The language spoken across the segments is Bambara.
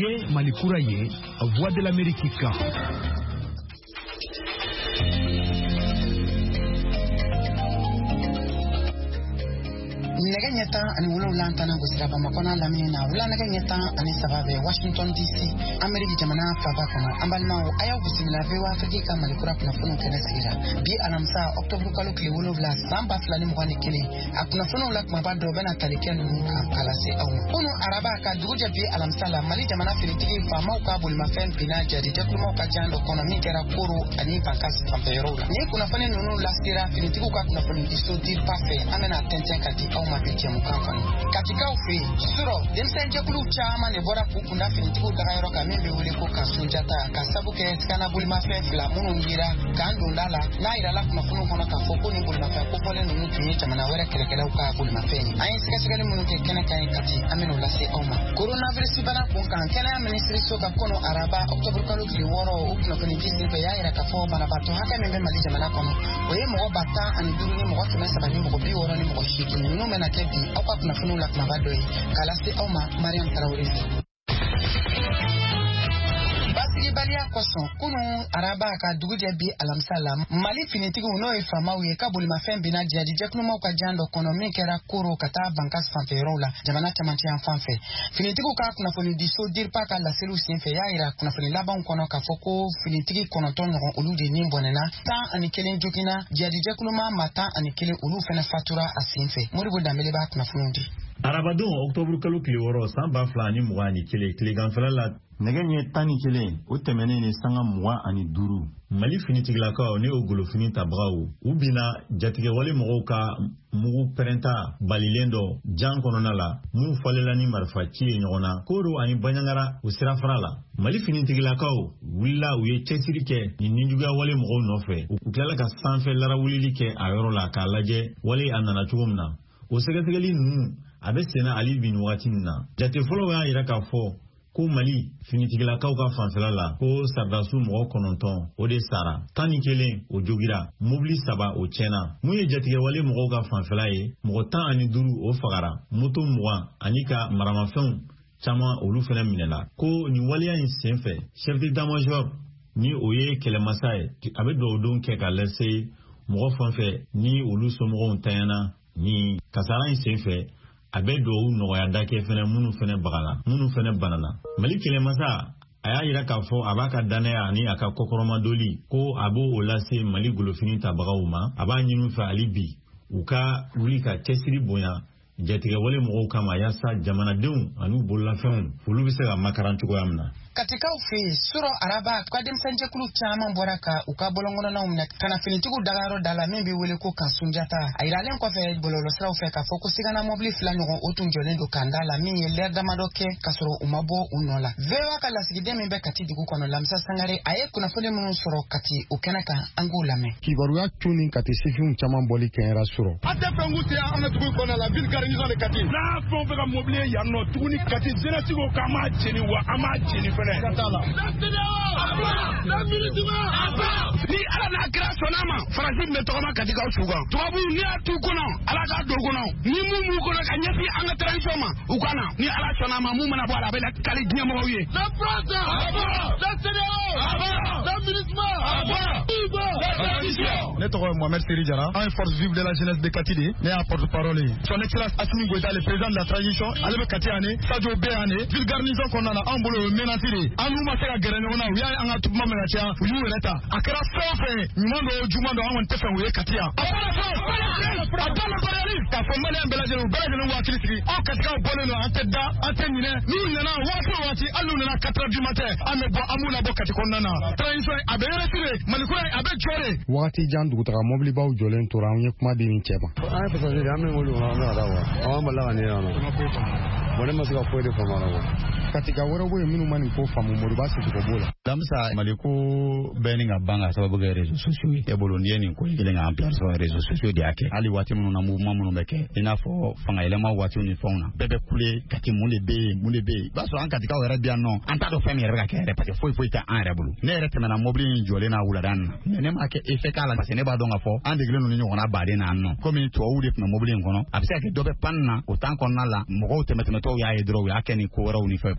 Niye Malikuraye, Voix de l'Amérique. Neganyeta and Wulantana was Rabamakona Lamina, Wulanaganyeta and Isabave, Washington DC, America Jamana, Fabakona, Ambalmao, Ayabusimila, Veva, Fadika, Malikura, Nafuno, Kenesira, B. Alamsa, October Kalukli, Wulovla, Samba, Flanim, Wanikili, Akunafuno, Lak Mabado, Benatalikan, Kalase, Uno, Arabaka, Duja B. Alamsala, Malijamana, Filiti, Famoka, Bulmafen, Pinaja, the Jakumo Kajando, Konamikera, Kuru, and Ipakas, Pampero. Nikunafan, Nunu, Lastira, Filituka, Kunafun, Disto, Deep Pafe, Amena, Tentenkati, mapitia mukafani katika ufi suro demsenje kulu chama ne bora kukunda finitiku dagairo kamembe ule ko kasunjata kasabu ke skana buli mafefla munu ngira kando ndala na ira la kuna funu kona kafoko ni buli mafe ko pole nunu kinyi chama na wera kelekela uka buli mafeni ayin sikasegale munu ke kena kai kati ameno la se oma coronavirus bana kunka kena ministry soka kono araba october kalu ki woro ukuna fini jisi ya ira kafo bana bato haka membe malija mana kono oye mo bata ani duru ni mo kema sabani mo bi woro ni mo shiki nunu na kebi akwa kuna funu la kumabadoi kalasi oma Mariam Traoré basigi balia kwason kunu araba ka duguje bi alamsala mali finitigu no ifamawe kabuli mafembi na jadi jeknumo kwa jando ekonomi kera kuro kata bankas fanferola jamana tamanti anfanfe finitigu ka kuna funi diso dirpa ka la selu sinfe yaira kuna funi laban kono ka foko finitigi kono tonyo ulude nimbonena ta anikele jokina jadi jeknuma mata anikele ulu fena fatura asinfe muribu damele ba kuna fundi Arabadon October kalu kliworo samba flani mwani kile ganfala Negenye tani kele utemene ni sanga mwa ani duru Mali finitigla ka ne ogolo fini tabrawo ubina jatige wale moka mugu perenta balilendo jan kononala mu falela ni marfa chie nyona koro ani banyangara usira frala Mali finitigla ka willa uye chesirike ni ninjuga wale mogo nofe ukala ka sanfe lara wulilike ayorola ka laje wale anana chugumna usegategeli nu abe sena ali bin watinna jate folo ya iraka fo ko Mali finitigila kauka fanfela ko sardasu mo kononton ode sara tani kelen o jogira mobili saba o chena muye jatige wale mo ka fanfela ye mo tan ani duru o fagara moto mo anika maramafon chama olu fena minela ko ni wale ya senfe chef d'état-major ni oye kelemasaye abe do don ke ka laisse mo fanfe ni olu somo ntayana ni kasara senfe abedo no ya dake fene munu fene bagala munu fene banana Mali kele masa aya ira ka fo abaka danaya ni aka kokoroma doli ko abo olase Mali golofini tabagauma abanyinu fa alibi uka ulika tesiri boya jetige wale mo kama yasa jamana deun anu bolla fem fulu bisega makarantu ko amna katika ufi suro araba kwa demsenje kulu chama mboraka ukabolongono na umna kana finitigu dagaro dala membi wele ko kasunjata airalen ko fe bololo sra ufe ka fokusiga na mobli flano otunjolendo kandala mi lerda madoke kasoro umabo unola vewa kala sigide membe kati digu kono lamsa sangare aye kuna fone mun suro kati ukenaka angula me kibaruya tuni kati sifum chama mboli kenra suro ate penguti ana tugu kono la ville garnison de kati la fon be ka mobli ya no tuguni kati jenati ko kama cheni wa ama cheni ni ala na kira sonama Francis metoma katika usuga tuabu ni atukono ala ka dogono ni mumu kono kanyesi anga transforma ukana ni ala sonama mumu na bwala bela kali nyamo wiye la prata la CDO la ministre Neto Mohamed Seridjara, un force vive de la jeunesse de Katidi, né à porte-parole. Son excellence Assimi Goïta, le président de la transition, Alebe Katiane, Sadio Béane, ville garnison qu'on a en boulot menacé. Anou Masera Guérenona, oui, un atoutement menacé, oui, Reta. Akara Sofe, Numando, Jumando, on te fait oui, Katia. Attends le royaliste, t'as fait mal à un belagé, ou belagé, ou à Kilisi, en Katika, au Boleno, en tête d'A, en terminé, nous, il y en a, Wati, Alou, il y en a 4 heures du matin, Amebo, Amouna, Bokatikondana. Transition, Abe retiré, Malikoua, Abe Choré. Wati Jan dugutara mobili baw jolen tora anye kuma de ni cheba ay passager ame molu na dawa awamba la ni ana mone masika ko de famara wa katika woro boye minu mani ko famu mori basi ko bola damsa maliko beninga banga sababu ga réseaux sociaux e bolo ndeni ko ilenga ampliar so réseaux sociaux di ake ali wati munu na mouvement munu beke ina fo fanga elema wati ni fauna bebe kule kati munde be baso an katika wera bia no anta do fami rega ke repate foi ta an rebulu ne rete mena mobili jole na wula dan ne ma ke effet kala parce ne ba donga fo an de glenu ni ngona bade na no comme to wudi na mobili ngono abisa ke dobe panna o tan konna la mo ko temeteme to ya edro ya ke ni ko wara uni fe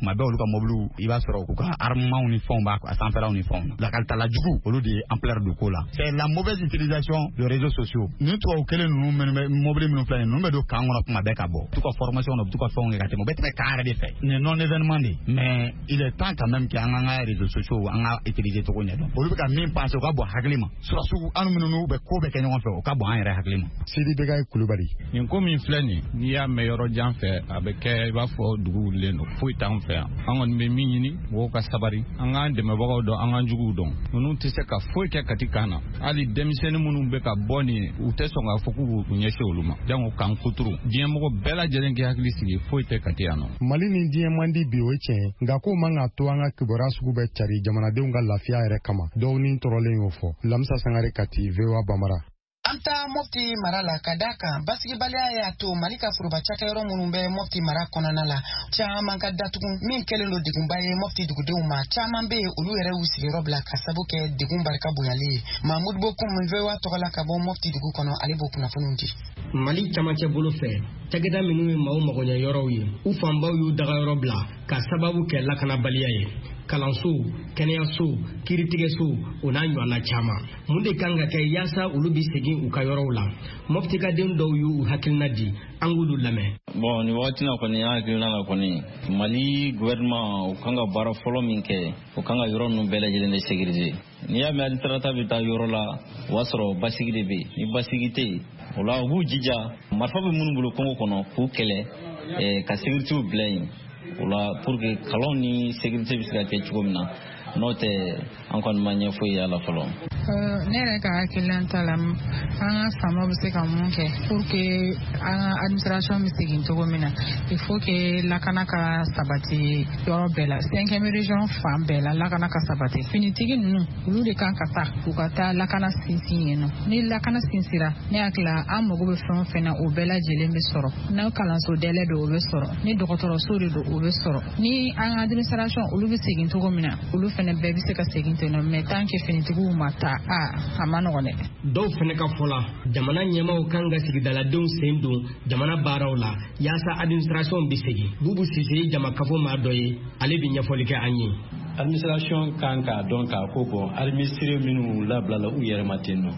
kuma bɛɛ olu ka mobile i b'a sɔrɔ u ka armement ni fɛnw b'a sanfɛlaw ni fɛnw lakalita jugu olu de ampleur de ko la c'est la mauvaise utilisation de réseaux sociaux ni tubabu kelen ninnu mobile minnu filɛ ninnu bɛ don kan kɔnɔ kuma bɛɛ ka bɔ tu ka formation na tu ka fɛnw kɛ ka tɛmɛ u bɛ tɛmɛ kan yɛrɛ de fɛ nin non événement de mais il est temps quand même que an ka réseaux sociaux an ka utiliser cogo ɲɛdɔn olu bɛ ka min pense o ka bɔ hakili ma surasiw an minnu bɛ ko bɛ kɛ ɲɔgɔn fɛ o ka bɔ an yɛrɛ hakili ma Sidi Bekayi Kulubali nin ko min filɛ nin n'i y'a mɛn yɔrɔ jan fɛ a bɛ kɛ i b'a fɔ dugu wulilen don foyi t'an fɛ yan an kɔni bɛ min ɲini mɔgɔw ka sabari an k'an dɛmɛbagaw dɔn an k'an juguw dɔn ninnu tɛ se ka foyi kɛ kati kan na hali denmisɛnnin minnu bɛ ka bɔ nin u tɛ sɔn k'a fɔ k'u b'u ɲɛsin olu ma jango k'an kuturu diɲɛmɔgɔ bɛɛ lajɛlen k'i hakili sigi foyi tɛ kati yan nɔ Mali ni diɲɛ man di bi o ye tiɲɛ nka ko man ka to an ka kibaruya sugu bɛ cari jamanadenw ka lafiya yɛrɛ kama dɔw ni tɔɔrɔlen y'o fɔ Lamisa Sangare Kati VOA Bamara Anta Mopti Mara la Kadaka basigibaliya y'a to Mali ka foroba cakɛyɔrɔ minnu bɛ Mopti Mara kɔnɔna la caman ka datugu min kɛlen don degunba ye Mopti dugudenw ma caman bɛ olu yɛrɛ y'u sigiyɔrɔ bila ka sabu kɛ degun barika bonyali ye Mahmud Bokum VOA tɔgɔ la ka bɔ Mopti dugu kɔnɔ ale b'o kunnafoniw di Mali camancɛ bolo fɛ cakɛda minnu ye maaw magoɲɛ yɔrɔw ye u fanbaw y'u dagayɔrɔ bila ka sababu kɛ lakanabaliya ye kalanso kɛnɛyaso kiiritigɛso o n'a ɲɔgɔnna caman mun de kan ka kɛ yaasa olu bi segin u ka yɔrɔw la mɔptikaden dɔw y'u hakilina di an k'olu lamɛn bon ni waati na kɔni an hakilina la kɔni Mali gouvernement o kan ka baara fɔlɔ min kɛ o kan ka yɔrɔ ninnu bɛɛ lajɛlen de sécuriser n'i y'a mɛn hali tarata bɛ taa yɔrɔ la o b'a sɔrɔ basigi de bɛ yen ni basigi tɛ yen o la u b'u jija marifa bɛ minnu bolo Congo kɔnɔ k'u kɛlɛ ka sécurité bila yen o la pour que kalanw ni sécurité bɛ se ka kɛ cogo min na n'o tɛ an kɔni ma ɲɛ foyi y'a la fɔlɔ. Ne yɛrɛ ka hakilina ta la an ka faamaw bɛ se ka mun kɛ pour que an ka administration bɛ segin cogo min na il faut que lakana ka sabati yɔrɔ bɛɛ la 5e région fan bɛɛ la lakana ka sabati finitigi ninnu olu de kan ka taa u ka taa lakana sinsin yen nɔ ni lakana sinsira ne hakili an mago bɛ fɛn o fɛn na o bɛɛ lajɛlen bɛ sɔrɔ n'a kalanso dɛlɛ don o bɛ sɔrɔ ni dɔgɔtɔrɔso de don o bɛ sɔrɔ ni an ka administration olu bɛ segin cogo min na olu fɛnɛ bɛɛ bɛ se ka segin ten nɔ mais tant que finitigiw ma taa a ma nɔgɔn dɛ dɔw fɛnɛ ka fɔ la jamana ɲɛmaw kan ka sigidaladenw sen don jamana baaraw la yaasa administration bɛ segin Bubu Sise jamakafo maa dɔ ye ale bɛ ɲɛfɔli kɛ an ye administration kan k'a dɔn k'a ko bɔ administré minnu labilala u yɛrɛ ma ten nɔ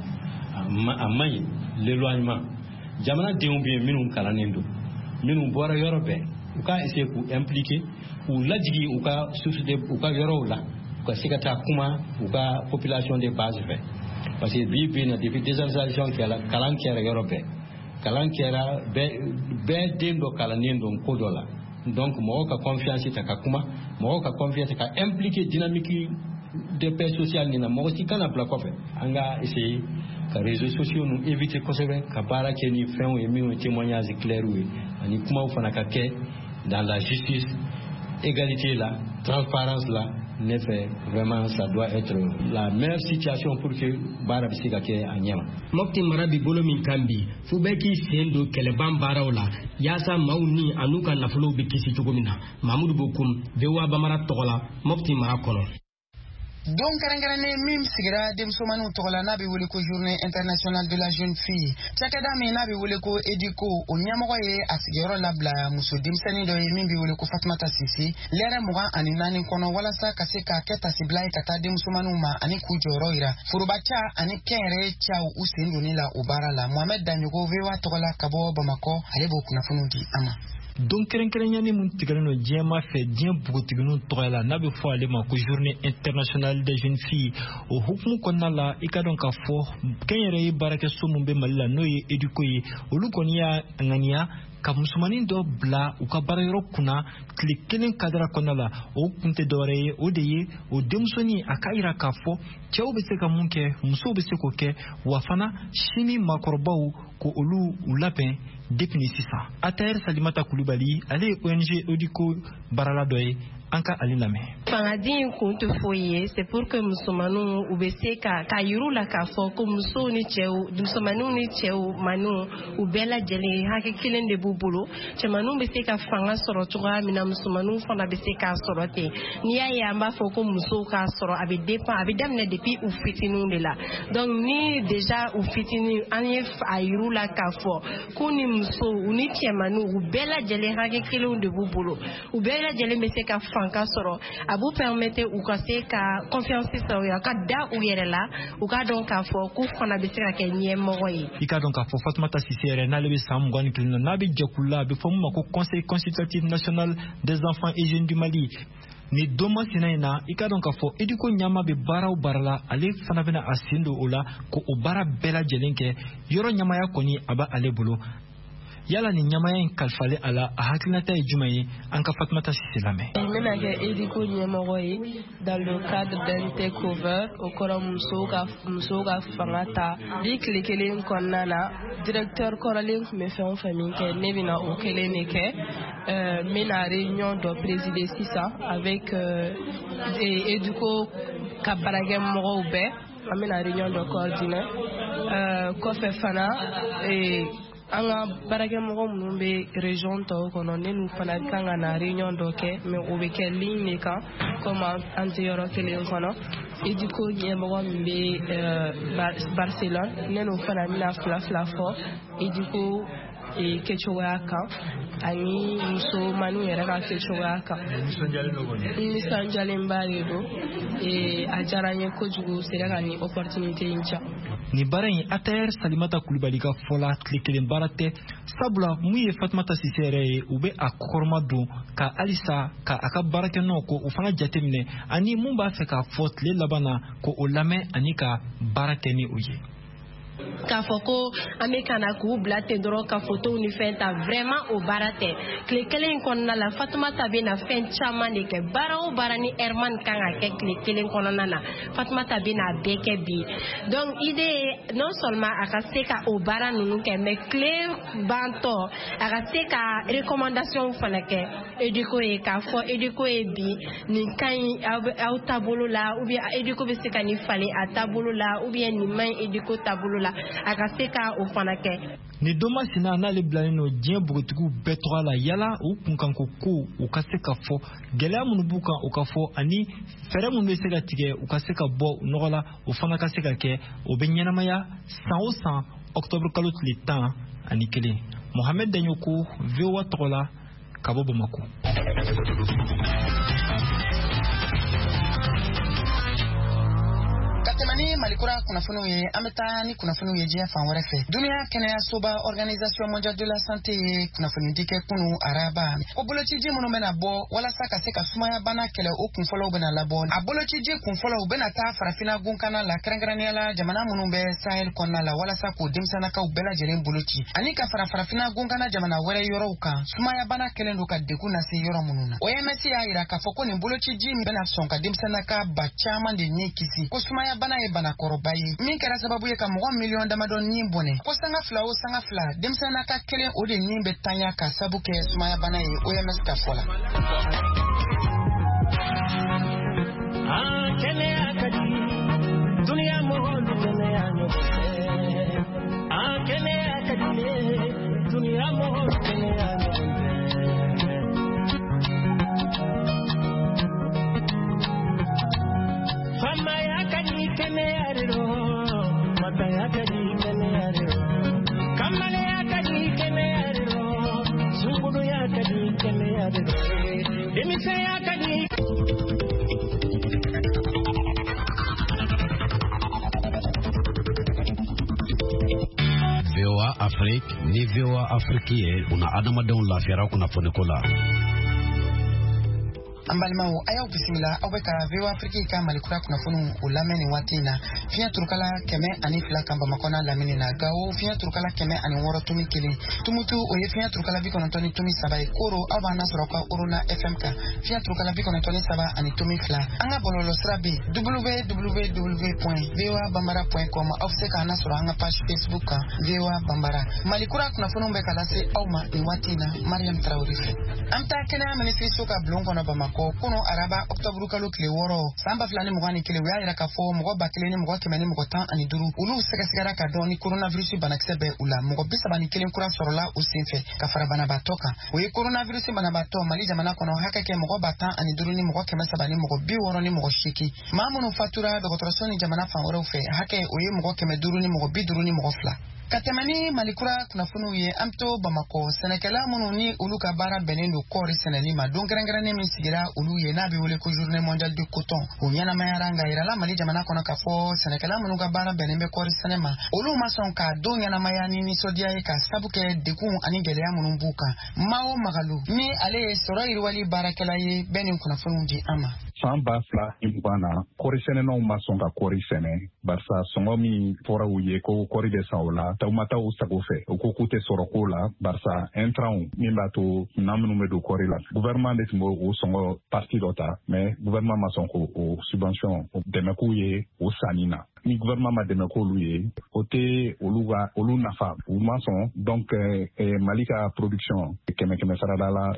a man ɲi l'éloignement jamanadenw bɛ yen minnu kalannen don minnu bɔra yɔrɔ bɛɛ u ka essayer k'u impliquer k'u lajigi u ka société u ka yɔrɔw la u ka se ka taa kuma u ka population de base fɛ parce que bi na depuis décentralisation kɛra kalan kɛra yɔrɔ bɛɛ kalan kɛra bɛɛ den dɔ kalannen don ko dɔ la donc mɔgɔw ka confiance ta ka kuma mɔgɔw ka confiance ka impliquer dynamique de paix sociale nin na mɔgɔ si kana bila kɔfɛ an ka essayer ka réseaux sociaux nu éviter kosɛbɛ ka baara kɛ ni fɛnw ye minnu témoignage clair ye ani kumaw fana ka kɛ dans la justice égalité la transparence la ne fait vraiment ça doit être la meilleure situation pour que baara bɛ se ka kɛ a ɲɛma Mopti Mara bi bolo min kan bi fu bɛɛ k'i sen don kɛlɛban baaraw la yaasa maaw ni an'u ka nafolow bɛ kisi cogo min na Mamudu Bokum VOA Bamara tɔgɔ la Mopti Mara kɔnɔ Don kɛrɛnkɛrɛnnen min sigira denmusomaniw tɔgɔ la n'a bɛ wele ko journée internationale de la jeune fille cakɛda min n'a bɛ wele ko EDICO o ɲɛmɔgɔ ye a sigiyɔrɔ labila muso denmisɛnnin dɔ ye min bɛ wele ko Fatumata Sise lɛrɛ 24 kɔnɔ walasa ka se ka kɛ tasibila ye ka taa denmusomaniw ma ani k'u jɔyɔrɔ yira forobaca ani kɛnyɛrɛye caw u sen donni la o baara la Mohamed Danyogo VOA tɔgɔ la ka bɔ Bamakɔ ale b'o kunnafoniw di an ma don kɛrɛnkɛrɛnyani mun tigɛlen don diɲɛma fɛ diɲɛ npogotigininw tɔgɔ la n'a bɛ fɔ ale ma ko journée internationale des jeunes filles o hukumu kɔnɔna la i ka dɔn k'a fɔ kɛnyɛrɛye baarakɛso mun bɛ Mali la n'o ye EDICO ye olu kɔni y'a ŋaniya ka musomanin dɔ bila u ka baarayɔrɔ kunna tile kelen kadira kɔnɔna la o kun tɛ dɔwɛrɛ ye o de ye o denmusonin a ka yira k'a fɔ cɛw bɛ se ka mun kɛ musow bɛ se k'o kɛ wa fana sini maakɔrɔbaw ko olu u labɛn depuis ni sisan Atayer Salimata Kulubali ale ye ONG EDICO baarala dɔ ye an ka ale lamɛn fangadi in kun tɛ foyi ye c'est pour que musomaninw u bɛ se ka yiru la k'a fɔ ko musow ni cɛw musomaninw ni cɛw u bɛɛ lajɛlen hakɛ kelen de b'u bolo cɛmaninw bɛ se ka fanga sɔrɔ cogoya min na musomaninw fana bɛ se k'a sɔrɔ ten n'i y'a ye an b'a fɔ ko musow k'a sɔrɔ a bɛ daminɛ depuis u fitininw de la donc ni déjà u fitinin an ye a yiru la k'a fɔ ko ni musow u ni cɛmaninw u bɛɛ lajɛlen hakɛ kelenw de b'u bolo u bɛɛ lajɛlen bɛ se ka fanka sɔrɔ a b'u permettre u ka se ka confiance sɔrɔ ya ka da u yɛrɛ la u ka dɔn k'a fɔ k'u fana bɛ se ka kɛ ɲɛmɔgɔ ye. I ka dɔn k'a fɔ Fatumata Sise yɛrɛ n'ale bɛ san 21 na n'a bɛ jɛkulu la a bɛ fɔ mun ma ko Conseil consultatif national des enfants et jeunes du Mali. Ni don masina in na i ka dɔn k'a fɔ Ediko ɲama bɛ baara o baara la ale fana bɛna a sen don o la ko o baara bɛɛ lajɛlen kɛ yɔrɔ ɲamaya kɔni a bɛ ale bolo. Yala ni ɲamaya in kalifalen a la a hakilinata ye jumɛn ye an ka Fatumata Sise lamɛn. N bɛna kɛ Ediko ɲɛmɔgɔ ye dans le cadre d'un takeover o kɔrɔ musow ka fanga ta bi tile kelen kɔnɔna na directeur kɔrɔlen tun bɛ fɛn o fɛn min kɛ ne bɛna o kelen de kɛ n bɛna réunion dɔ présider sisan avec Ediko ka baarakɛmɔgɔw bɛɛ an bɛna réunion dɔ coordonner kɔfɛ fana an ka baarakɛmɔgɔ minnu bɛ région tɔw kɔnɔ ne n'u fana kan ka na réunion dɔ kɛ mais o bɛ kɛ ligne de kan comme an tɛ yɔrɔ kelen kɔnɔ Ediko ɲɛmɔgɔ min bɛ Barcelone ne n'u fana bɛna fila fɔ Ediko kɛcogoya kan ani musomanninw yɛrɛ ka kɛcogoya kan. Nisɔndiyalenba de don a diyara n ye kojugu sera ka ni opportunité in diya. Ni baara in ATR Salimata Kulibali ka fɔ la tile kelen baara tɛ sabula mun ye Fatumata Sise yɛrɛ ye u bɛ a kɔkɔrɔma don ka halisa ka a ka baarakɛnɔw ko o fana jateminɛ ani mun b'a fɛ k'a fɔ tile laban na ko o lamɛn ani ka baara kɛ ni o ye. K'a fɔ ko an bɛ ka na k'u bila ten dɔrɔn ka photo ni fɛn ta vraiment o baara tɛ tile kelen in kɔnɔna la Fatumata bɛ na fɛn caman de kɛ baara o baara ni Herman kan ka kɛ tile kelen kɔnɔna na Fatumata bɛ na bɛɛ kɛ bi donc idée ye non seulement a ka se ka o baara ninnu kɛ mais tile bantɔ a ka se ka recommandation fana kɛ Ediko ye k'a fɔ Ediko ye bi nin ka ɲi aw taabolo la ou bien Ediko bɛ se ka nin falen a taabolo la ou bien nin man ɲi Ediko taabolo la a ka se ka o fana kɛ. Ni don masina n'ale bilalen no diɲɛ bogotigiw bɛɛ tɔgɔ la yala u kunkanko ko u ka se ka fɔ gɛlɛya minnu b'u kan u ka fɔ ani fɛɛrɛ minnu bɛ se ka tigɛ u ka se ka bɔ nɔgɔ la o fana ka se ka kɛ o bɛ ɲɛnamaya san o san octobre kalo tile 11 Mohamed Danyoko VOA tɔgɔ la ka bɔ Bamako. Katemani Malikura kunnafoniw ye an bɛ taa ni kunnafoniw ye diɲɛ fan wɛrɛ fɛ. Duniya kɛnɛyasoba Organisation mondiale de la santé ye kunnafoni di kɛ kunu araba ko bolociji minnu bɛna bɔ walasa ka se ka sumaya bana kɛlɛ o kunfɔlɔw bɛna labɔ. A bolociji kunfɔlɔw bɛna taa farafina gunkana la kɛrɛnkɛrɛnnenya la jamana minnu bɛ Sahel kɔnɔna la walasa k'o denmisɛnnakaw bɛɛ lajɛlen boloci ani ka farafina gunkana jamana wɛrɛ yɔrɔw kan sumaya bana kɛlen don ka degun lase yɔrɔ minnu na. OMS y'a yira k'a fɔ ko nin bolociji bɛna sɔn ka denmisɛnnaka ba caman de ni kisi ko sumaya bana ye banakɔrɔba ye min kɛra sababu ye ka mɔgɔ miliyɔn damadɔ ni bɔnɛ ko sanga fila o sanga fila denmisɛnnaka kelen o de ni bɛ tanya ka sabu kɛ sumaya bana ye OMS ka fɔ la. VOA Afrique ni VOA Afrique ye una adamadenw lafiyara kunnafoni ko la. An balimaw a y'aw bisimila aw bɛ ka VOA Afrique ka Malikura kunnafoniw o lamɛn nin waati in na fiɲɛ turukala 102 kan Bamakɔ n'a lamini na Gawo fiɲɛ turukala 106 tumi 1 Tumutu o ye fiɲɛ turukala 93 tumi 3 ye Koro aw b'an lasɔrɔ ka Orona FM kan fiɲɛ turukala 93 ani tumi 2 an ka bɔlɔlɔ sira bɛ www.voabambara.com aw bɛ se k'an lasɔrɔ an ka page Facebook kan VOA Bambara. Malikura kunnafoniw bɛ ka lase aw ma nin waati in na Mariam Traoré fɛ. An bɛ taa kɛnɛya minisiriso ka bulon kɔnɔ Bamakɔ kono araba octobre kalo tile 6 san 2021 u y'a yira k'a fɔ mɔgɔ 1,115 olu sɛgɛsɛgɛra ka dɔn ni coronavirus banakisɛ bɛ u la mɔgɔ 31 kura sɔrɔla u senfɛ ka fara banabaatɔ kan o ye coronavirus banabaatɔ Mali jamana kɔnɔ hakɛ kɛ mɔgɔ 15 ni mɔgɔ 300 ni mɔgɔ 60 ni mɔgɔ 8 maa minnu fatura dɔgɔtɔrɔso ni jamana fan wɛrɛw fɛ hakɛ o ye mɔgɔ 500 ni mɔgɔ 50 ni mɔgɔ 2 Katemani Malikura Kunafunuye Amto Bamako Senekala Mononi Uluka Bara Benendo Kori Senelima Dongrangane Misigira Uluye Nabi Uleko Journée mondiale du coton Unyana Mayaranga Irala Mali Jamana Konakafo Senekala Monuga Bara Benembe Kori Senema Ulu Masonka Donyana Mayani ni Sodia Eka Sabuke Dekun Anigelea Monumbuka Mao Magalu Ni Ale Sora Irwali Barakelaye Benin Kunafunundi Ama San ba fila imubana kɔri sɛnɛnaw ma sɔn ka kɔri sɛnɛ barisa sɔngɔ min fɔra u ye ko kɔri bɛ san o la taw ma taa u sago fɛ u ko k'u tɛ sɔrɔ ko la barisa intrant min b'a to minɛn minnu bɛ don kɔri la gouvernement de tun b'o sɔngɔ parti dɔ ta mais gouvernement ma sɔn k'o subvention o dɛmɛ k'u ye o sanni na ni gouvernement ma dɛmɛ k'olu ye o tɛ olu nafa u ma sɔn donc Mali ka production kɛmɛ sarada la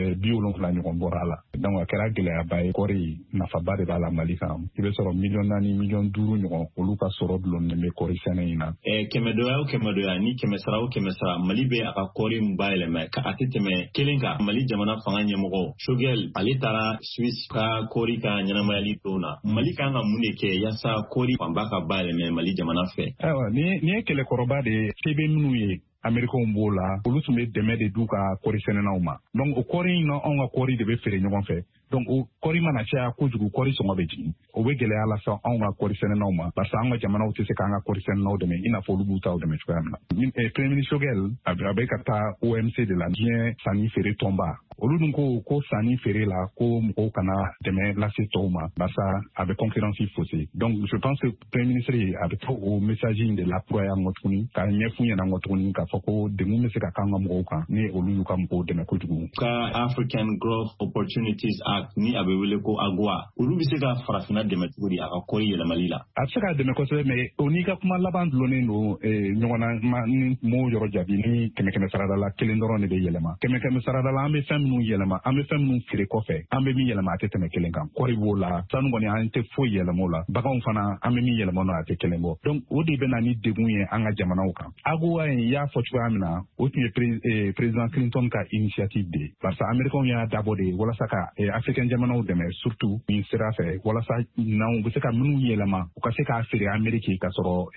70 ɲɔgɔn bɔra la donc a kɛra gɛlɛyaba ye kɔri nafaba de b'a la Mali kan i bɛ sɔrɔ 4 millions ɲɔgɔn olu ka sɔrɔ dulonnen bɛ kɔri sɛnɛ in na kɛmɛ dɔya ni kɛmɛ sara Mali bɛ a ka kɔri min bayɛlɛma ka a tɛ tɛmɛ kelen kan Mali jamana fanga ɲɛmɔgɔ Shogel ale taara Suisse ka kɔri ka ɲɛnamayali don na Mali kan ka mun de kɛ yasa kɔri fanba ka bayɛlɛma Mali jamana fɛ ayiwa ni ye kɛlɛkɔrɔba de sebe minnu ye Américains b'o la olu tun bɛ dɛmɛ de d'u ka kɔri sɛnɛnaw ma donc o kɔri in na anw ka kɔri de bɛ feere ɲɔgɔn fɛ donc o kɔri mana caya kojugu kɔri sɔngɔ bɛ jigin o bɛ gɛlɛya lase anw ka kɔri sɛnɛnaw ma parce que an ka jamanaw tɛ se k'an ka kɔri sɛnɛnaw dɛmɛ i n'a fɔ olu b'u taw dɛmɛ cogoya min na Premier ministre Shogel a bɛ ka taa OMC de la diɲɛ sanni feere tɔnba olu dun ko sanni feere la ko mɔgɔw kana dɛmɛ lase tɔw ma barisa a bɛ concurrence faussée donc je pense que Premier ministre a bɛ to o message in de lakura yan tuguni ka ɲɛf'u ɲɛna tuguni k'a fɔ ko dengun bɛ se ka k'an ka mɔgɔw kan ni olu y'u ka mɔgɔw dɛmɛ kojugu ka African Growth Opportunities Act ni a bɛ wele ko AGOA olu bɛ se ka farafinna dɛmɛ cogo di a ka kɔri yɛlɛmali la a bɛ se ka dɛmɛ kosɛbɛ mais o n'i ka kuma laban dulonnen don ɲɔgɔnna ni m'o yɔrɔ jaabi ni kɛmɛ sarada la kelen dɔrɔn de bɛ yɛlɛma kɛmɛ sarada la an bɛ fɛn minnu yɛlɛma an bɛ fɛn minnu feere kɔfɛ an bɛ min yɛlɛma a tɛ tɛmɛ kelen kan kɔri b'o la sanu kɔni an tɛ foyi yɛlɛma o la baganw fana an bɛ min yɛlɛma n'o a tɛ kelen bɔ donc o de bɛ na ni degun ye an ka jamanaw kan AGOA in y'a fɔ cogoya min na o tun ye président Clinton ka initiative de parce que Américains y'a dabɔ de walasa ka Africain jamanaw dɛmɛ surtout nin sira fɛ walasa n'anw bɛ se ka minnu yɛlɛma u ka se k'a feere Amérique ka sɔrɔ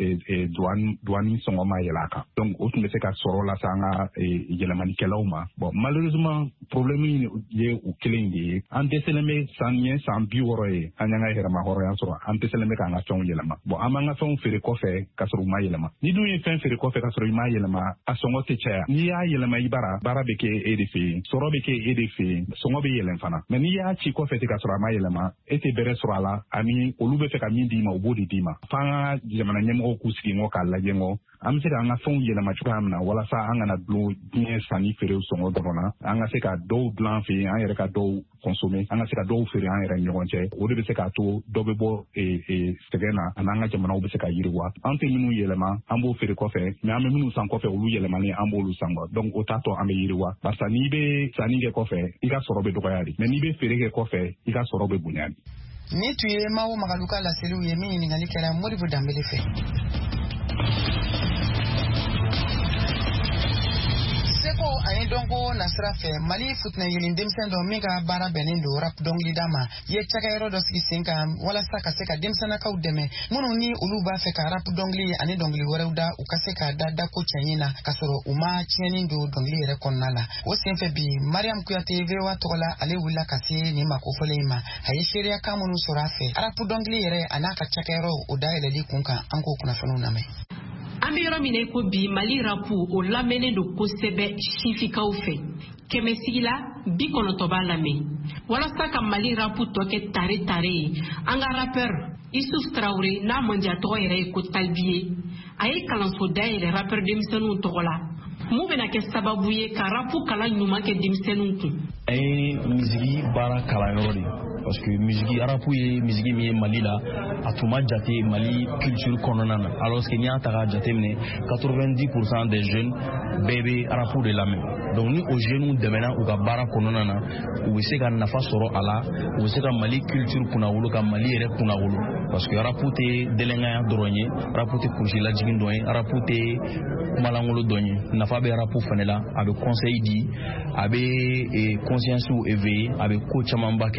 douane sɔngɔ ma yɛlɛ a kan donc o tun bɛ se ka sɔrɔ lase an ka yɛlɛmanikɛlaw ma bon malheureusement problème ye u kelen de ye an dɛsɛlen bɛ san 60 ye an y'an ka yɛrɛma hɔrɔnya sɔrɔ an dɛsɛlen bɛ k'an ka fɛnw yɛlɛma bon an b'an ka fɛnw feere kɔfɛ ka sɔrɔ u ma yɛlɛma ni dun ye fɛn feere kɔfɛ ka sɔrɔ i ma yɛlɛma a sɔngɔ tɛ caya n'i y'a yɛlɛma i baara bɛ kɛ e de fɛ yen sɔrɔ bɛ kɛ e de fɛ yen sɔngɔ bɛ yɛlɛn fana mais n'i y'a ci kɔfɛ ten ka sɔrɔ a ma yɛlɛma e tɛ bɛrɛ sɔrɔ a la ani olu bɛ fɛ ka min d'i ma u b'o de d'i ma f'an ka jamana ɲɛmɔgɔw k'u sigi ŋɔ k'a lajɛ ŋɔ an bɛ se k'an ka fɛnw yɛlɛma cogoya min na walasa an kana dulon diɲɛ sanni feerew sɔngɔ dɔrɔn na an ka se ka dɔw dilan an fɛ yen an yɛrɛ ka dɔw consommer an ka se ka dɔw feere an yɛrɛ ɲɔgɔn cɛ o de bɛ se k'a to dɔ bɛ bɔ sɛgɛn na ani an ka jamanaw bɛ se ka yiriwa an tɛ minnu yɛlɛma an b'o feere kɔfɛ mais an bɛ minnu san kɔfɛ olu yɛlɛmalen an b'olu san donc o t'a tɔ an bɛ yiriwa barisa n'i bɛ sanni kɛ kɔfɛ i ka sɔrɔ bɛ dɔgɔya de mais n'i bɛ feere kɛ kɔfɛ i ka sɔrɔ bɛ bonya de. Ni tu ye Mao Magaluka laseliw ye min ɲininkali kɛra Modibo Dambele fɛ. Seko ani donko nasira fɛ Mali futinɛ yelin denmisɛn dɔ min ka baara bɛnnen don rap dɔnkilida ma ye cakɛyɔrɔ dɔ sigi sen kan walasa ka se ka denmisɛnnakaw dɛmɛ minnu ni olu b'a fɛ ka rap dɔnkili ani dɔnkili wɛrɛw da u ka se ka da ko cɛɲi na ka sɔrɔ u ma tiɲɛni don dɔnkili yɛrɛ kɔnɔna la o senfɛ bi Mariam Kuyate VOA tɔgɔ la ale wulila ka se nin makofɔlen ma a ye seereya kan minnu sɔrɔ a fɛ rap dɔnkili yɛrɛ a n'a ka cakɛyɔrɔ o dayɛlɛli kun kan an k'o kunnafoniw lamɛn. An bɛ yɔrɔ min na ko bi Mali rapu o lamɛnnen don kosɛbɛ sifikaw fɛ kɛmɛ sigi la 90 b'a lamɛn walasa ka Mali rapu tɔ kɛ tare ye an ka rappeur Issouf Traoré n'a mandiya tɔgɔ yɛrɛ ye ko Talbiye a ye kalanso dayɛlɛ rappeur denmisɛnninw tɔgɔ la mun bɛna kɛ sababu ye ka rapu kalan ɲuman kɛ denmisɛnninw kun. A ye misigi baara kalanyɔrɔ de parce que misigi arapu ye misigi min ye Mali la a tun ma jate Mali culture kɔnɔna na alors que n'i y'a ta k'a jateminɛ 90% des jeunes bɛɛ bɛ arapu de lamɛn donc ni o jeunes dɛmɛna u ka baara kɔnɔna na u bɛ se ka nafa sɔrɔ a la u bɛ se ka Mali culture kunnawolo ka Mali yɛrɛ kunnawolo parce que arapu tɛ dɛlɛnganya dɔrɔn ye arapu tɛ kurusi lajigin dɔrɔn ye arapu tɛ kumalangolo dɔrɔn ye nafa bɛ arapu fana la a bɛ conseil di a bɛ conscience éveillé a bɛ ko camanba kɛ donc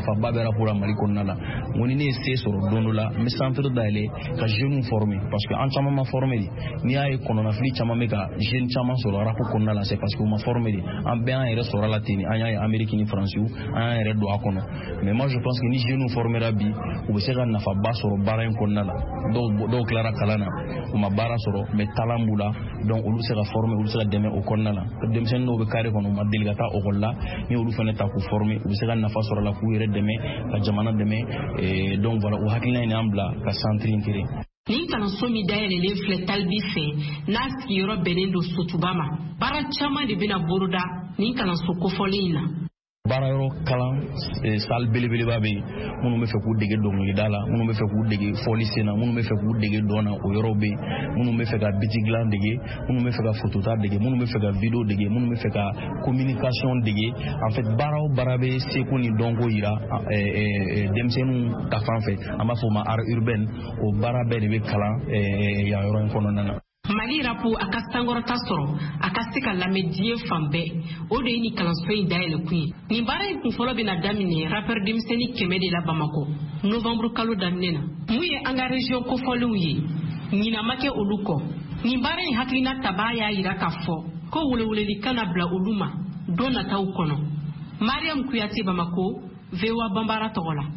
nafaba bɛ rapport la Mali kɔnɔna la n ni ne ye se sɔrɔ don dɔ la n bɛ centre dayɛlɛ ka jeunes former parce que an caman ma former de n'i y'a ye kɔnɔnafili caman bɛ ka jeunes caman sɔrɔ rapport kɔnɔna la c'est parce que u ma former de an bɛɛ an yɛrɛ sɔrɔ la ten an y'a ye Amérique ni France an y'an yɛrɛ don a kɔnɔ mais moi je pense que ni jeunes formera bi u bɛ se ka nafaba sɔrɔ baara in kɔnɔna la dɔw tilara kalan na u ma baara sɔrɔ mais talent b'u la donc olu bɛ se ka former olu bɛ se ka dɛmɛ o kɔnɔna la denmisɛnnin dɔw bɛ carré kɔnɔ u ma deli ka taa école la ni olu fana ta k'u former u bɛ se ka nafa sɔrɔ la k'u yɛrɛ dɛmɛ ka jamana dɛmɛ donc voilà o hakilina in y'an bila ka centre in créer. Nin kalanso min dayɛlɛlen filɛ Talibi fɛ n'a sigiyɔrɔ bɛnnen don Sotuba ma baara caman de bɛna boloda nin kalanso kofɔlen in na. Baara yɔrɔ kalan salle belebeleba bɛ yen minnu bɛ fɛ k'u dege dɔnkilida la minnu bɛ fɛ k'u dege fɔli sen na minnu bɛ fɛ k'u dege dɔn na o yɔrɔw bɛ yen minnu bɛ fɛ ka biti dilan dege minnu bɛ fɛ ka photota dege minnu bɛ fɛ ka video dege minnu bɛ fɛ ka communication dege en fait baara o baara bɛ seko ni dɔnko yira denmisɛnninw ta fan fɛ an b'a fɔ o ma art urbaine o baara bɛɛ de bɛ kalan yan yɔrɔ in kɔnɔna na. Mali rapu a ka sankɔrɔta sɔrɔ a ka se ka lamɛn diɲɛ fan bɛɛ o de ye ni kalanso in dayɛlɛ kun ye nin baara in kunfɔlɔ bɛna daminɛ rappeur denmisɛnnin 100 de la Bamako novembre kalo daminɛ na mun ye an ka région kofɔlenw ye ɲina ma kɛ olu kɔ nin baara in hakilina taba y'a yira k'a fɔ ko weleweleli kana bila olu ma don nataw kɔnɔ Mariam Kuyate Bamako VOA Bambara tɔgɔ la.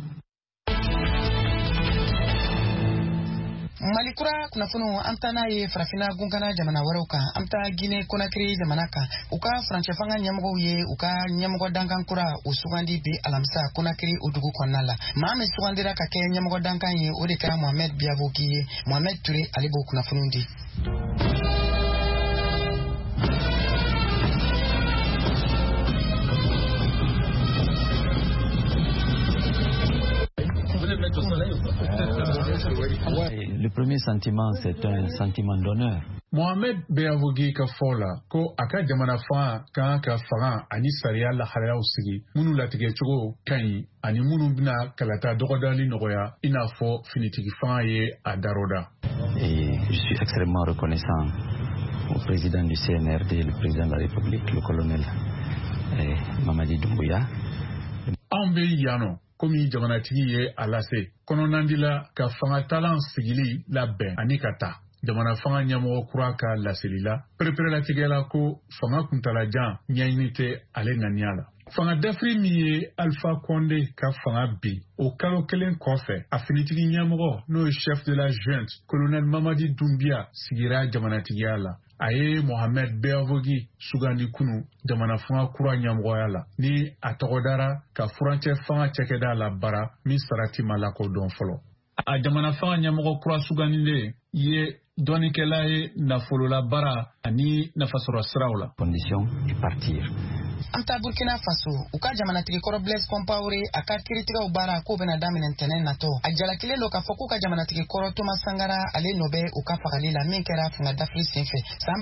Malikura kunnafoniw an taa n'a ye farafina gunkana jamana wɛrɛw kan an taa Guinée Conakry jamana kan u ka farancɛ fanga ɲɛmɔgɔw ye u ka ɲɛmɔgɔ dankan kura o sugandi bi alamisa Conakry o dugu kɔnɔna la maa min sugandira ka kɛ ɲɛmɔgɔ dankan ye o de kɛra Mohamed Biavogi ye Mohamed Touré ale b'o kunnafoniw di. Le premier sentiment, c'est un sentiment d'honneur. Mohamed Biavogi ka fɔ la ko a ka jamana fanga kan ka fanga ani sariya laharayaw sigi minnu latigɛ cogo ka ɲi ani minnu bɛna kalata dɔgɔdali nɔgɔya i n'a fɔ finitigi fanga ye a daroda. Et je suis extrêmement reconnaissant au président du CNRD, le président de la République, le colonel Mamadi Doumbouya. An bɛ yan nɔ komi jamanatigi ye a lase kɔnɔnandi la ka fanga talan sigili labɛn ani ka taa jamana fanga ɲɛmɔgɔ kura ka laseli la pereperelatigɛla ko fanga kuntalajan ɲɛɲini tɛ ale ŋaniya la fanga dafiri min ye Alpha Condé ka fanga bi o kalo kelen kɔfɛ a finitigi ɲɛmɔgɔ n'o ye chef de la junte colonel Mamadi Doumbouya sigira jamanatigiya la a ye Mohamed Biavogi sugandi kunu jamana fanga kura ɲɛmɔgɔya la ni a tɔgɔdara ka furancɛ fanga cɛkɛda la bara min sarati ma lakodɔn fɔlɔ a jamana fanga ɲɛmɔgɔ kura sugandilen ye dɔnnikɛla ye nafolola bara ani nafasɔrɔ siraw la. Condition de partir. An taa Burkina Faso u ka jamanatigi kɔrɔ Blaise Compaoré a ka kiiritigɛw baara k'o bɛna daminɛ ntɛnɛn natɔ a jalakilen don k'a fɔ k'u ka jamanatigi kɔrɔ Thomas Sankara ale nɔ bɛ u ka fagali la min kɛra fanga dafiri senfɛ san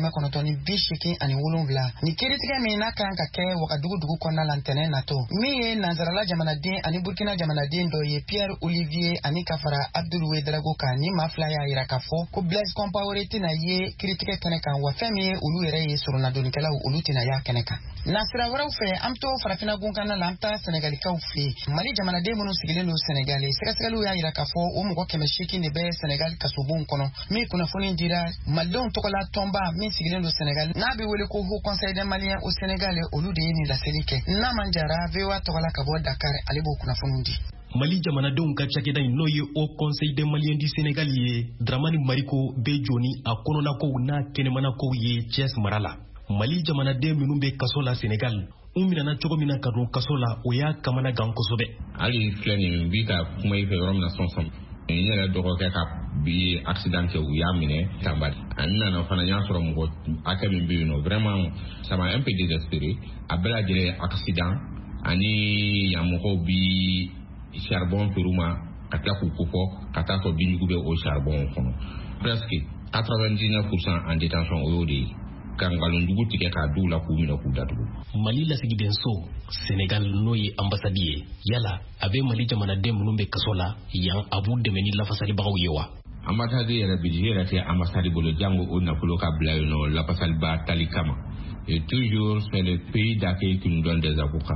1987 ni kiiritigɛ min n'a kan ka kɛ Wagadugu kɔnɔna la ntɛnɛn natɔ min ye nanzarala jamanaden ani Burkina jamanaden dɔ ye Pierre Olivier ani ka fara Abdoul Ouedraogo kan ni maa fila y'a yira k'a fɔ ko Blaise Compaoré tɛna ye kiiritigɛ kɛnɛ kan wa fɛn min ye olu yɛrɛ ye surunadonnikɛlaw olu tɛna y'a kɛnɛ kan. Nasira wɛrɛw fɛ an to farafina gunkana la an taa Senegalikaw fɛ Mali jamanaden minnu sigilen don Senegal sɛgɛsɛgɛliw y'a yira k'a fɔ o mɔgɔ 800 de bɛ Senegal kasobon kɔnɔ min kunnafoni dira malidenw tɔgɔla tɔnba min sigilen don Senegal n'a bɛ wele ko Haut Conseil des Maliens au Sénégal olu de ye nin laseli kɛ n'a man jara VOA tɔgɔla ka bɔ Dakar ale b'o kunnafoni di. Mali jamanadenw ka cakɛda in n'o ye Haut Conseil des Maliens du Sénégal ye Dramani Mariko bɛ jɔni a kɔnɔnakow n'a kɛnɛmanakow ye Thiès mara la. Mali jamanaden minnu bɛ kaso la Sénégal u minana cogo min na ka don kaso la o y'a kamana gan kosɛbɛ. Hali filɛ nin bi ka kuma i fɛ yɔrɔ min na sɔnsɔn n yɛrɛ dɔgɔkɛ ka bi accident kɛ u y'a minɛ tanbali ani nana fana y'a sɔrɔ mɔgɔ hakɛ min bɛ yen nɔ vraiment ça m'a un peu désespéré a bɛɛ lajɛlen accident ani yan mɔgɔw bi charbon feere ma ka tila k'u kofɔ ka taa sɔrɔ binjugu bɛ o charbon kɔnɔ presque 99% en détention o y'o de ye. Kangalundugu tigɛ k'a d'u la k'u minɛ k'u datugu. Mali lasigiden so Sénégal n'o ye ambassade ye yala a bɛ Mali jamanaden minnu bɛ kaso la yan a b'u dɛmɛ ni lafasalibagaw ye wa. Ambassade yɛrɛ budget yɛrɛ tɛ ambassade bolo jango o nafolo ka bila yen nɔ lafasaliba tali kama et toujours c'est le pays d'accueil qui nous donne des avocats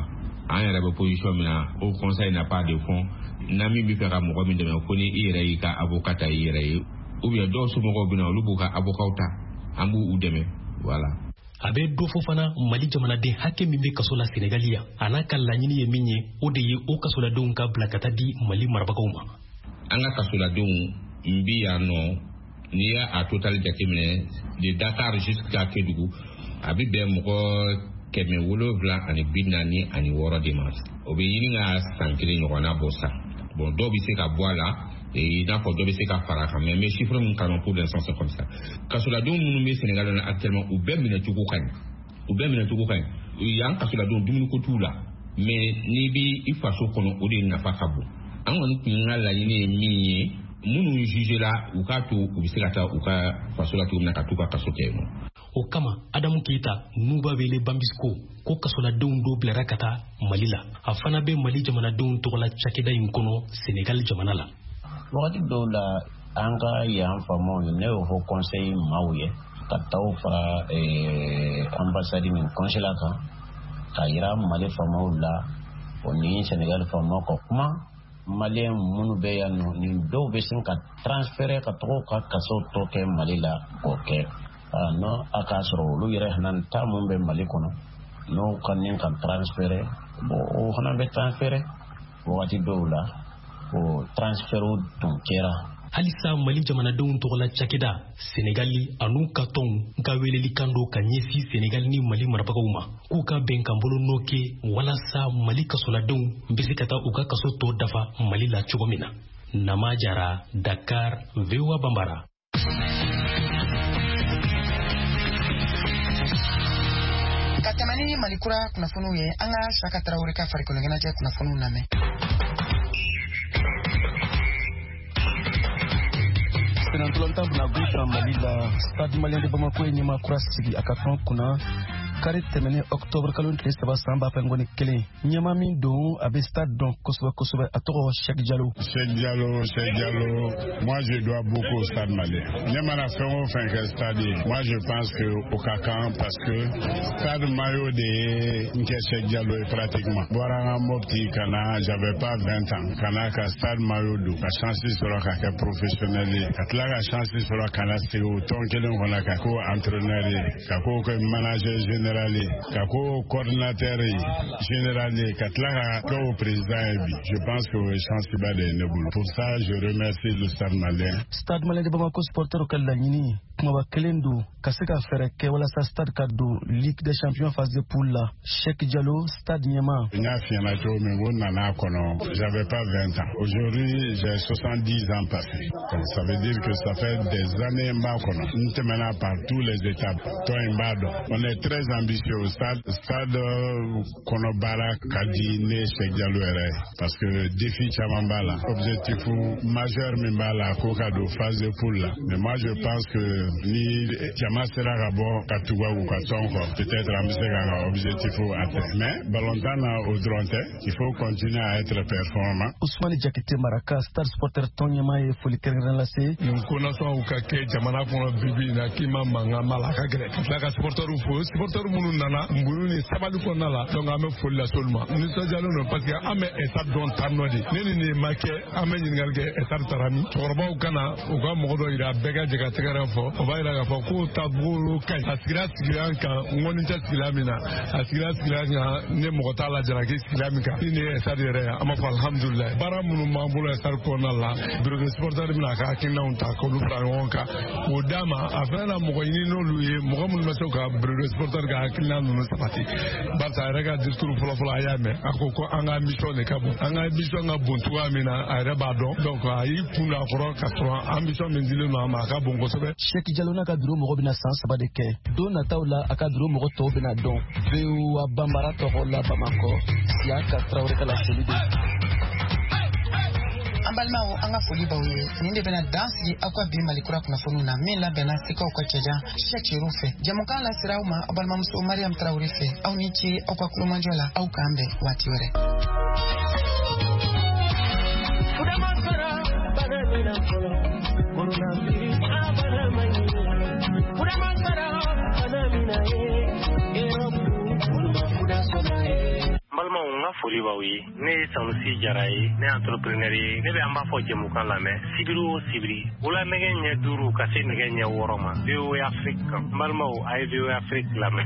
an yɛrɛ bɛ position min na au conseil n'a pas de fond na min bɛ fɛ ka mɔgɔ min dɛmɛ ko ni i yɛrɛ y'i ka avocat ta i yɛrɛ ye ou bien dɔw somɔgɔw bɛ na olu b'u ka avocat ta an b'u dɛmɛ voilà. A bɛ dɔ fɔ fana Mali jamanaden hakɛ min bɛ kaso la Sénégal ya a n'a ka laɲini ye min ye o de ye o kasoladenw ka bila ka taa di Mali marabagaw ma. An ka kasoladenw n bi yan nɔ n'i y'a total jateminɛ de Dakar jusqu'à Kédougou a bɛ bɛn mɔgɔ 746 de ma o bɛ ɲini ka san kelen ɲɔgɔnna bɔ sa bon dɔw bɛ se ka bɔ a la i n'a fɔ dɔ bɛ se ka fara kan mais chiffre min kan pour l'instant c'est comme ça kasoladenw minnu bɛ Sénégal la actuellement u bɛɛ minɛ cogo ka ɲi yan kasoladenw dumuni ko t'u la mais n'i bɛ i faso kɔnɔ o de nafa ka bon an kɔni tun ka laɲini ye min ye minnu juge la u k'a to u bɛ se ka taa u ka faso la cogo min na ka t'u ka kaso kɛ yen nɔ. O kama Adamu Keita n'u b'a wele Bambisco ko kasoladenw dɔ bilara ka taa Mali la a fana bɛ Mali jamanadenw tɔgɔla cakɛda in kɔnɔ Sénégal jamana la. Wagati dɔw la an ka yan faamaw ne y'o fɔ conseil maaw ye ka taa fara ambassade ni consulat kan ka yira Mali faamaw la o ni Sénégal faamaw ka kuma Malien minnu bɛ yan nɔ ni dɔw bɛ sin ka transférer ka tɔgɔ ka kaso tɔ kɛ Mali la k'o kɛ no a k'a sɔrɔ olu yɛrɛ fana ta mun bɛ Mali kɔnɔ n'o ka ni ka transférer o fana bɛ transférer wagati dɔw la o transfert tun kɛra. Halisa Mali jamanadenw tɔgɔla cakɛda Sénégali an'u ka tɔnw ka weleli kan do ka ɲɛsin Sénégal ni Mali marabagaw ma k'u ka bɛnkan bolo n'o kɛ walasa Mali kasoladenw bɛ se ka taa u ka kaso tɔ dafa Mali la cogo min na. Nama Jara, Dakar, VOA Bambara. Ka tɛmɛ ni Malikura kunnafoniw ye an ka Saka Tarawele ka farikolo ɲɛnajɛ kunnafoniw lamɛn. Senantolanta bena gusa Mali la stade malien de Bamako ye ɲɛma kura sigi a ka tɔn kunna kari tɛmɛni octobre kalo tile 3 san b'a fɛ ngɔni kelen ɲɛma min don a bɛ stade dɔn kosɛbɛ a tɔgɔ Cheikh Diallo. Cheikh Diallo, moi je dois beaucoup au stade malien. Ɲɛma na fɛn o fɛn kɛ stade moi je pense que au ka kan parce que stade maillot de ye n kɛ Cheikh Diallo ye pratiquement. Bɔra n ka Mopti ka na j'avais pas 20 ans ka na ka stade maillot don ka chance sɔrɔ ka kɛ professionnel ye ka tila ka chance sɔrɔ ka na sigi o tɔn kelen kɔnɔ ka ko entraîneur ye ka ko kɛ manager général ka ko coordinateur général ka tila ka kɛ o président ye bi je pense que o ye chance ba de ye ne bolo pour ça je remercie le stade malien. Stade malien de Bamako supporter ka laɲini kumaba kelen don ka se ka fɛɛrɛ kɛ walasa stade ka don Ligue des champions phase de poule la. Cheikh Diallo stade ɲɛma. N y'a f'i ɲɛna cogo min ko nana kɔnɔ j'avais pas 20 ans aujourd'hui j'ai 70 ans passés donc ça veut dire que ça fait des années n b'a kɔnɔ n tɛmɛna par tous les étapes tɔn in b'a dɔn on est très ambitieux au stade kɔnɔ baara ka di ne Cheikh Diallo yɛrɛ parce que défi caman b'a la objectif majeur min b'a la ko ka don phase de poule la mais moi je pense que ni jama sera ka bɔ ka tubabu ka tɔn kɔ peut-être an bɛ se k'an ka objectif atteindre mais ballontan na o dɔrɔn tɛ il faut continuer à être performant. Ousmane Jakite Maraka stade supporter tɔn ɲɛma ye foli kɛrɛnkɛrɛnnen lase. nin ko nasɔnw ka kɛ jamana kɔnɔ bibi na k'i ma mankan ma la a ka gɛlɛn ka tila ka supporteru fo supporteru minnu nana mburu ni sabali kɔnɔna la donc an bɛ foli lase olu ma nisɔndiyalen don parce que an bɛ étape dɔn tan nɔ de ne ni nin ma kɛ an bɛ ɲininkali kɛ étape taara min cɛkɔrɔbaw kana u ka mɔgɔ dɔ yira bɛɛ ka jɛ ka tɛgɛrɛ fɔ o b'a yira k'a fɔ ko taabolo ka ɲi a sigira sigilan kan ŋɔni tɛ sigila min na a sigira sigilan kan ne mɔgɔ t'a la jalaki sigila min kan ni nin ye stade yɛrɛ ye an b'a fɔ alhamdulilayi baara minnu b'an bolo stade kɔnɔna la bureau de supporter bɛna a ka hakilinaw ta k'olu fara ɲɔgɔn kan o d'a ma a fana na mɔgɔ ɲini n'olu ye mɔgɔ minnu bɛ se ka bureau de supporter ka hakilina ninnu sabati barisa a yɛrɛ ka discours fɔlɔfɔlɔ a y'a mɛn a ko ko an ka ambition de ka bon an ka ambition ka bon cogoya min na a yɛrɛ b'a dɔn donc a y'i kun da a kɔrɔ ka sɔrɔ ambition min dilen don a ma a ka bon kosɛbɛ. Cheikh Diallo n'a ka bureau mɔgɔ bɛna san 3 de kɛ don nataw la a ka bureau mɔgɔ tɔw bɛna dɔn VOA Bambara tɔgɔ la Bamakɔ Siyaka Tarawele ka laseli de. An balimaw an ka foli baw ye nin de bɛna dan sigi aw ka bi Malikura kunnafoniw na min labɛnna sikaw ka cɛjan Cheikh Yero fɛ jamukan lasira aw ma aw balimamuso Mariam Tarawele fɛ aw ni ce aw ka kulomajɔ la aw k'an bɛn waati wɛrɛ. Balimaw n ka Sababu ye ne Sanusi Jara ye ne entrepreneur ye ne bɛ an b'a fɔ jɛmukan lamɛn sibiri o sibiri wula nɛgɛ ɲɛ 5 ka se nɛgɛ ɲɛ 6 ma VOA Afrique kan n balimaw a ye VOA Afrique lamɛn.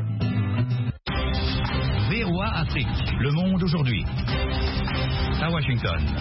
VOA Afrique, le monde aujourd'hui. À Washington.